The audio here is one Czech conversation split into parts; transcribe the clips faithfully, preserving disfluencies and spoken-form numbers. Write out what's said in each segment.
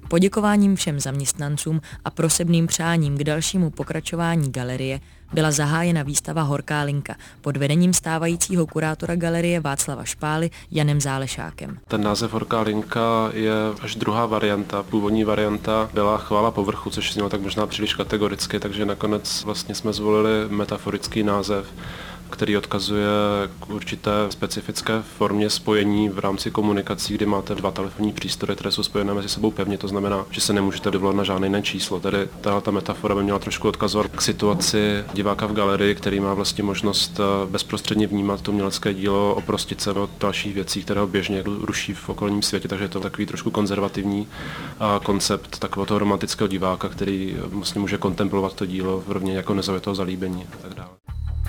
Poděkováním všem zaměstnancům a prosebným přáním k dalšímu pokračování galerie byla zahájena výstava Horká linka pod vedením stávajícího kurátora galerie Václava Špály Janem Zálešákem. Ten název Horká linka je až druhá varianta. Původní varianta byla Chvála povrchu, což znělo tak možná příliš kategoricky, takže nakonec vlastně jsme zvolili metaforický název, který odkazuje k určité specifické formě spojení v rámci komunikací, kdy máte dva telefonní přístroje, které jsou spojené mezi sebou pevně, to znamená, že se nemůžete dovolat na žádné jiné číslo. Tedy ta metafora by měla trošku odkazovat k situaci diváka v galerii, který má vlastně možnost bezprostředně vnímat to umělecké dílo, oprostit se od dalších věcí, které ho běžně ruší v okolním světě, takže je to takový trošku konzervativní koncept takového toho romantického diváka, který vlastně může kontemplovat to dílo v rovně jako nezaujatého zalíbení a tak dále.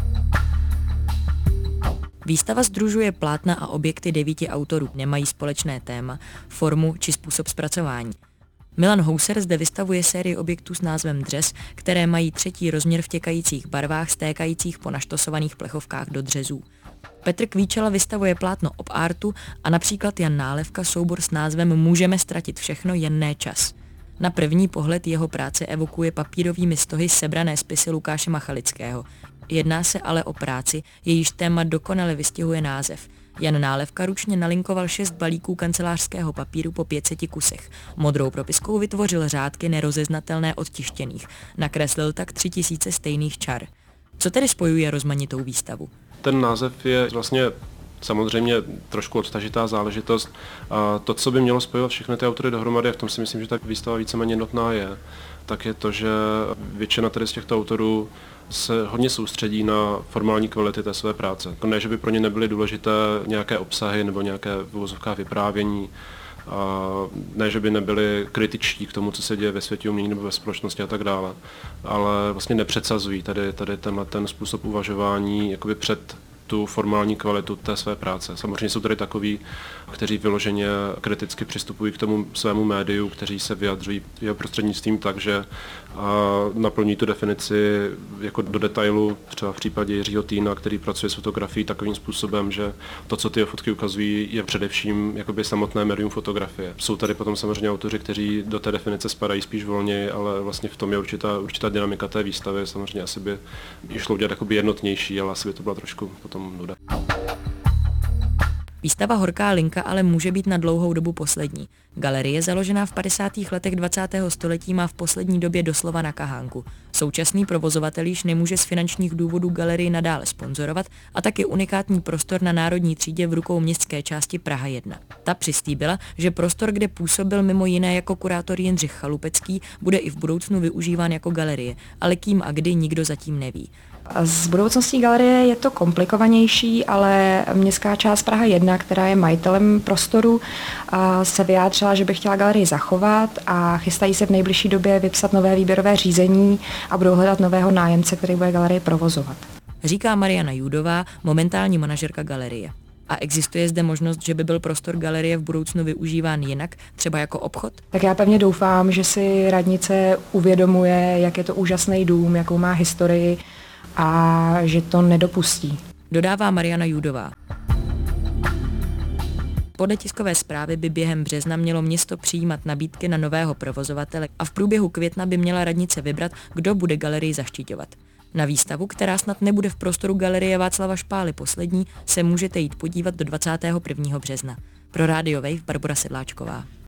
Výstava sdružuje plátna a objekty devíti autorů, nemají společné téma, formu či způsob zpracování. Milan Houser zde vystavuje sérii objektů s názvem Dřez, které mají třetí rozměr v těkajících barvách stékajících po naštosovaných plechovkách do dřezů. Petr Kvíčela vystavuje plátno Op Artu a například Jan Nálevka soubor s názvem Můžeme ztratit všechno, jen ne čas. Na první pohled jeho práce evokuje papírovými stohy sebrané spisy Lukáše Machalického. Jedná se ale o práci, jejíž téma dokonale vystihuje název. Jan Nálevka ručně nalinkoval šest balíků kancelářského papíru po pětseti kusech. Modrou propiskou vytvořil řádky nerozeznatelné od tištěných. Nakreslil tak tři tisíce stejných čar. Co tedy spojuje rozmanitou výstavu? Ten název je vlastně samozřejmě trošku odtažitá záležitost. A to, co by mělo spojovat všechny ty autory dohromady, a v tom si myslím, že ta výstava víceméně jednotná je, tak je to, že většina tedy z těchto autorů se hodně soustředí na formální kvality té své práce. Ne, že by pro ně nebyly důležité nějaké obsahy nebo nějaké v uvozovkách vyprávění, a ne, že by nebyli kritičtí k tomu, co se děje ve světě umění nebo ve společnosti a tak dále, ale vlastně nepředsazují tady, tady tenhle ten způsob uvažování jakoby před tu formální kvalitu té své práce. Samozřejmě jsou tady takoví, kteří vyloženě kriticky přistupují k tomu svému médiu, kteří se vyjadřují jeho prostřednictvím tak, že naplňují tu definici jako do detailu, třeba v případě Jiřího Týna, který pracuje s fotografií takovým způsobem, že to, co ty fotky ukazují, je především jakoby samotné médium fotografie. Jsou tady potom samozřejmě autoři, kteří do té definice spadají spíš volněji, ale vlastně v tom je určitá, určitá dynamika té výstavy. Samozřejmě asi by šlo udělat jakoby jednotnější, ale asi by to byla trošku potom nuda. Výstava Horká linka ale může být na dlouhou dobu poslední. Galerie, založená v padesátých letech dvacátého století, má v poslední době doslova na kahánku. Současný provozovatel již nemůže z finančních důvodů galerii nadále sponzorovat a tak je unikátní prostor na Národní třídě v rukou městské části Praha jedna. Ta přislíbila, že prostor, kde působil mimo jiné jako kurátor Jindřich Chalupecký, bude i v budoucnu využíván jako galerie, ale kým a kdy nikdo zatím neví. Z budoucností galerie je to komplikovanější, ale městská část Praha jedna, která je majitelem prostoru, se vyjádřila, že by chtěla galerii zachovat a chystají se v nejbližší době vypsat nové výběrové řízení a budou hledat nového nájemce, který bude galerii provozovat. Říká Mariana Judová, momentální manažerka galerie. A existuje zde možnost, že by byl prostor galerie v budoucnu využíván jinak, třeba jako obchod? Tak já pevně doufám, že si radnice uvědomuje, jak je to úžasný dům, jakou má historii, a že to nedopustí. Dodává Mariana Judová. Podle tiskové zprávy by během března mělo město přijímat nabídky na nového provozovatele a v průběhu května by měla radnice vybrat, kdo bude galerii zaštiťovat. Na výstavu, která snad nebude v prostoru galerie Václava Špály poslední, se můžete jít podívat do dvacátého prvního března. Pro Radio Wave Barbora Sedláčková.